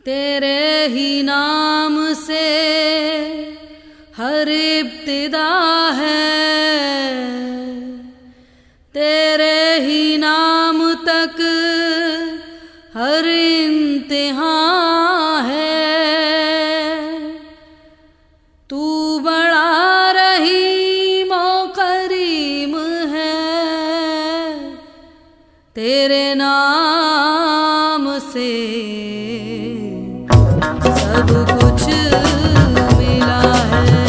तेरे ही नाम से हर इब्तिदा है, तेरे ही नाम तक हर इंतहा है। तू बड़ा रहीम और करीम है, तेरे नाम से सब कुछ मिला है।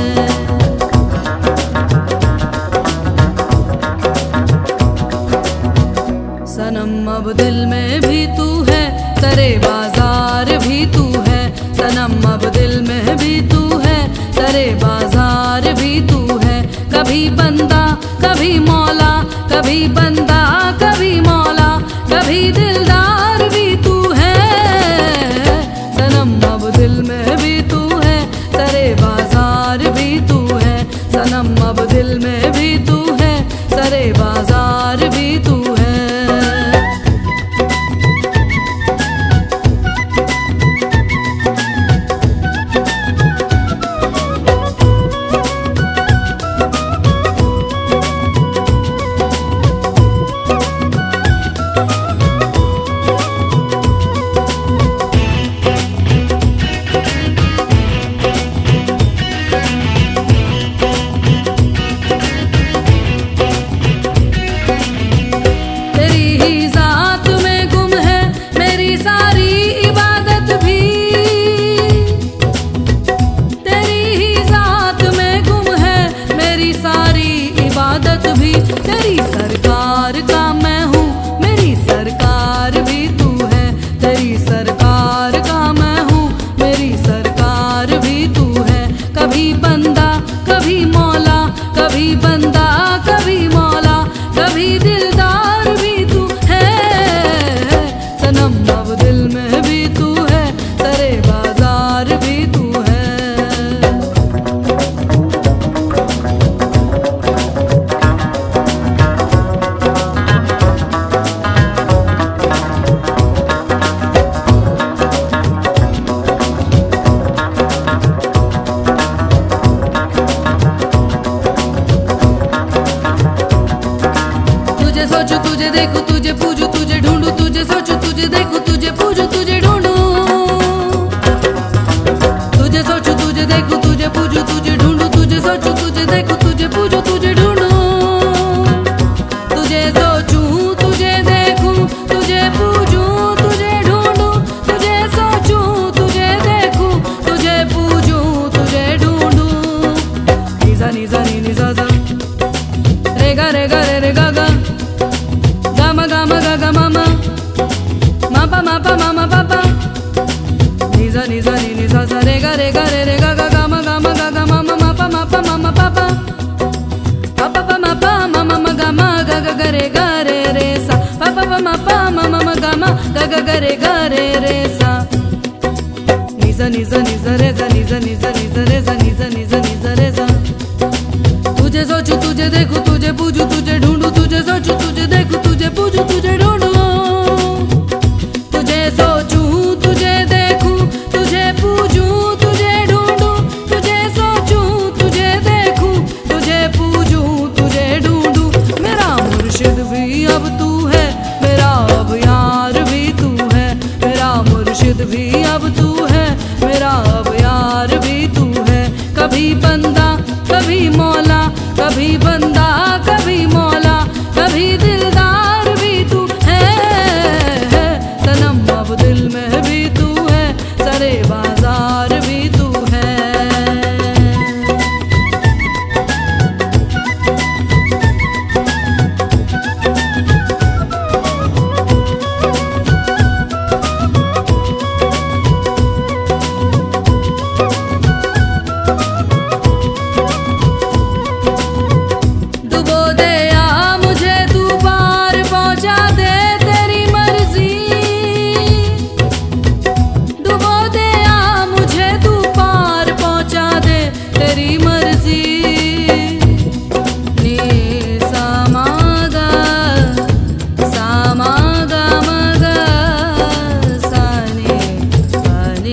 सनम अब दिल में भी तू है, सरे बाजार भी तू है। सनम अब दिल में भी तू है, सरे बाजार भी तू है। कभी बंदा कभी मौला, कभी बंदा कभी मौला, कभी दिलदार भी तू है। सनम अब दिल में भी तू है, सरे बाजार भी तू है। सनम अब दिल में भी तू है, सरे बाजार भी तू है। तेरी सरकार का मैं हूँ, मेरी सरकार भी तू है। तेरी सरकार का मैं हूँ, मेरी सरकार भी तू है। कभी बंदा कभी मौला, कभी बंदा कभी मौला, कभी दिलदार भी तू है। सनम अब दिल में भी तू है, सरे बाजार भी तू है। तुझे सोचूं तुझे देखूं तुझे पूजूं तुझे ढूंढूं, तुझे सोचूं तुझे देखूं तुझे पूजूं तुझे ढूंढूं। तुझे सोचूं तुझे देखूं तुझे पूजूं तुझे ढूंढूं, तुझे सोचूं तुझे देखूं तुझे पूजूं तुझे ढूंढूं। तुझे सोचूं तुझे देखूं तुझे पूजूं तुझे ढूंढूं, तुझे सोचूं तुझे देखूं तुझे पूजूं तुझे ढूंढूं। निजा निजा नी निजा जा रे गा रे गा रे रे गा गा, गा मा गा मा मा, मा पा मा पा पा। निजा निजा नी निजा सा रे गा रे गा गा मा गा मा मा पा मा पा पा। पा मा पा मा गा मा गा गा रे सा, पा मा पा मा गा मा गा रे सा। निजा निजा निजा रे सा, निजा निजा निजा रे सा, निजा निजा निजा रे सा। तुझे सोचूं तुझे देखूं तुझे पूजूं तुझे ढूंढूं, तुझे सोचूं तुझे देखूं तुझे पूजूं तुझे ढूंढूं। तुझे सोचूं तुझे देखूं तुझे पूजूं तुझे ढूंढूं, तुझे सोचूं तुझे देखूं तुझे पूजूं तुझे ढूंढूं। मेरा मुर्शिद भी अब तू है, मेरा अब यार भी तू है। मेरा मुर्शिद भी अब तू है, मेरा अब यार भी तू है। कभी बंदा कभी मौला, कभी बंदा कभी मौला, कभी दिलदार भी तू है। सनम अब दिल में भी तू है, सरे बाजार भी तू है। डुबो दे या मुझे तूफान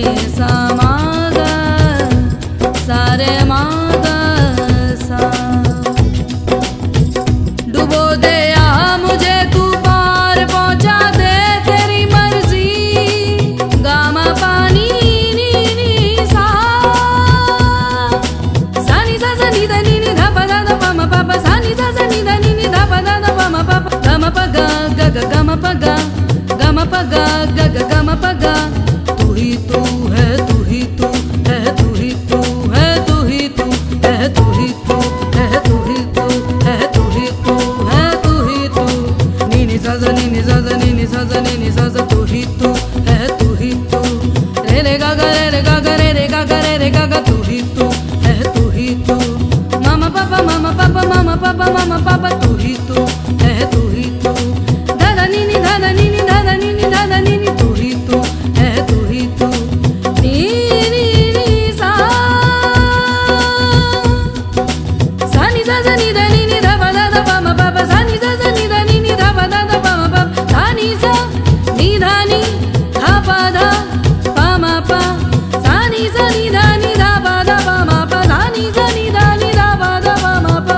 सा मा गा सा रे मा गा सा। डुबो दे या मुझे तू पार पहुंचा दे तेरी मर्जी। गा मा पा नी नी नी सा सा नी सा सा नी दा नी नी धा पा दा दा पा मा पा पा सा नी सा सा नी दा नी नी धा पा दा दा पा मा पा पा गा मा पा गा गा गा गा मा पा गा गा मा पा गा गा गा गा मा पा गा। तू ही तू है तू ही तू है तू ही तू है तू ही तू है तू ही तू है तू ही तू है तू ही तू है तू ही तू। नी नी सा सा नी नी सा सा नी नी सा सा नी नी सा सा तू ही तू है तू ही तू। रे रे गा गा रे रे गा गा रे रे गा गा रे रे गा गा तू ही तू है तू ही तू। मामा पापा मामा पापा मामा पापा मामा पापा तू ही तू है तू ही तू। दादा नी नी दादा नी नी दादा नी नी दादा नी नी तू ही तू है तू ही तू। नी नी नी सा सा नी सा सा नी दा नी नी धा पा दा दा पा मा पा पा सा नी सा सा नी दा नी नी धा पा दा दा पा मा पा सा नी सा नी धा नी धा पा धा पा मा पा सा नी सा नी धा नी धा पा धा पा मा पा सा नी सा नी धा नी धा पा धा पा मा पा।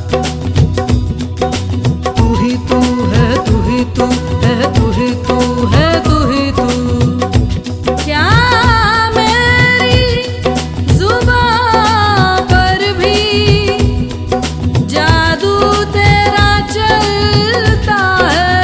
तू ही तू है तू ही तू है तू ही तू है तू ही तू। क्या मेरी जुबां पर भी जादू तेरा चलता है?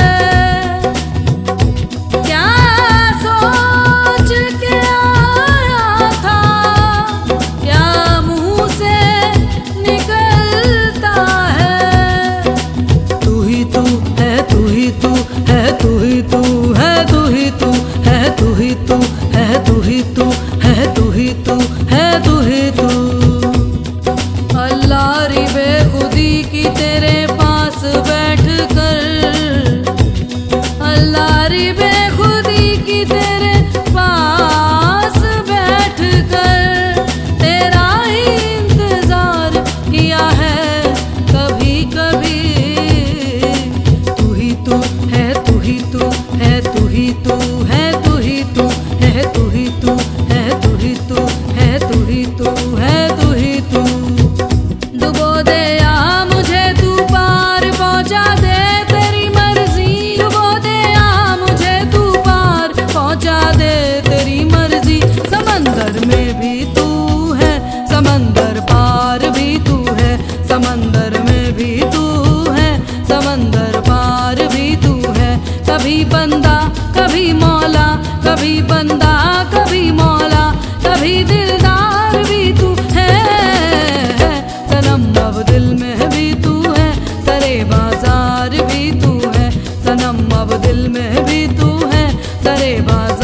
क्या सोच के आया था क्या मुंह से निकलता है? तू ही तू है तू ही तू है तू ही तू है तू ही तू है तू ही तू है तू ही तू है तू ही तू है तू ही तू। अल्लाह री बेखुदी की तेरे पास बैठ कर अल्लाह री बेखुदी की तेरे पास बैठ कर तेरा ही इंतजार किया है कभी कभी। तू ही तू है तू ही तू है तू ही तू है तू ही तू है तू ही तू है तू ही तू है तू ही तू है तू ही तू। डुबो दे या मुझे तू पार पहुंचा दे तेरी मर्जी। डुबो दे या मुझे तू पार पहुंचा दे तेरी मर्जी। समंदर में भी तू है समंदर पार भी तू है समंदर में भी तू है समंदर पार भी तू है। कभी बंदा कभी मौला कभी बंदा कभी मौला कभी दिलदार भी तू है। सनम अब दिल में भी तू है सरे बाजार भी तू है। सनम अब दिल में भी तू है सरे बाजार